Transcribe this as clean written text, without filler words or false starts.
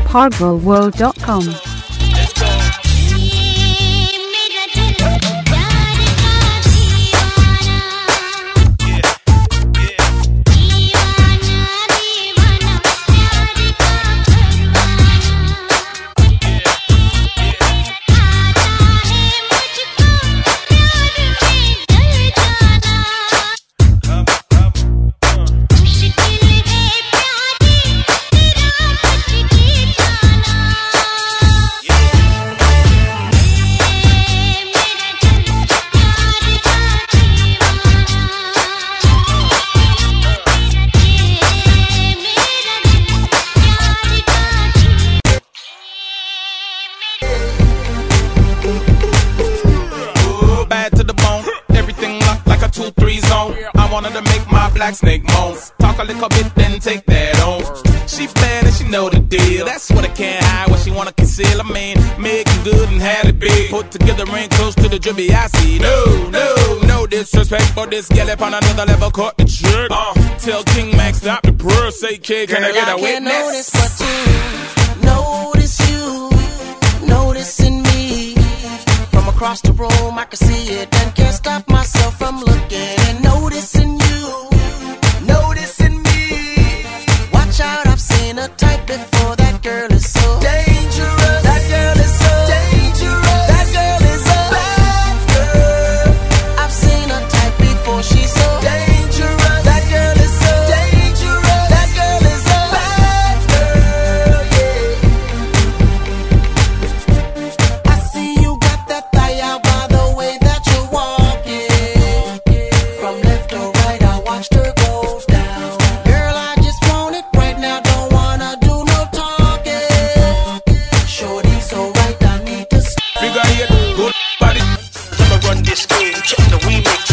PargolWorld.com. I wanted to make my black snake moan. Talk a little bit, then take that on. She bad and she know the deal. That's what I can't hide, what she wanna conceal. I mean, making good and had it big. Put together and close to the drippy I see. No disrespect, but this gal up on another level caught the trick. Tell King Max stop the purr, say kid, can I get a witness? I can't notice but to notice you, noticing me. From across the room I can see it and can't stop myself from looking and noticing you, noticing me. Watch out, I've seen a type before. That girl is so dangerous. That girl is so dangerous. That girl is a bad girl. I've seen a type before. She's so dangerous. That girl is so dangerous. That girl is a bad girl. Yeah. I see you got that thigh out by the way that you're walking. From left to right, I watched her go down. Girl, I just want it right now. Don't wanna do no talking. Shorty so right, I need to Figure eight, good body. I'ma run this game, check the remix.